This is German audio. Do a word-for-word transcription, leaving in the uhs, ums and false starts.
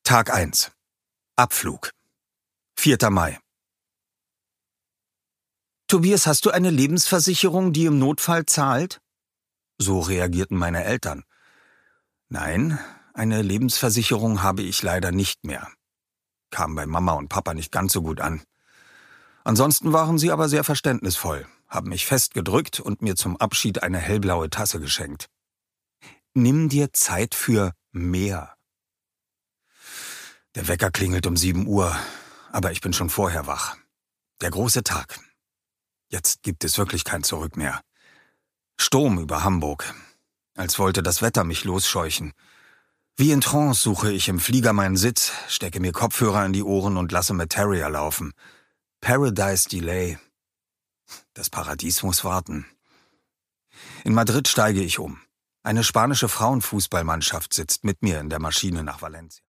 Tag eins. Abflug. vierter Mai. Tobias, hast du eine Lebensversicherung, die im Notfall zahlt? So reagierten meine Eltern. Nein, eine Lebensversicherung habe ich leider nicht mehr. Kam bei Mama und Papa nicht ganz so gut an. Ansonsten waren sie aber sehr verständnisvoll, haben mich festgedrückt und mir zum Abschied eine hellblaue Tasse geschenkt. Nimm dir Zeit für mehr. Der Wecker klingelt um sieben Uhr, aber ich bin schon vorher wach. Der große Tag. Jetzt gibt es wirklich kein Zurück mehr. Sturm über Hamburg, als wollte das Wetter mich losscheuchen. Wie in Trance suche ich im Flieger meinen Sitz, stecke mir Kopfhörer in die Ohren und lasse Materia laufen. Paradise Delay. Das Paradies muss warten. In Madrid steige ich um. Eine spanische Frauenfußballmannschaft sitzt mit mir in der Maschine nach Valencia.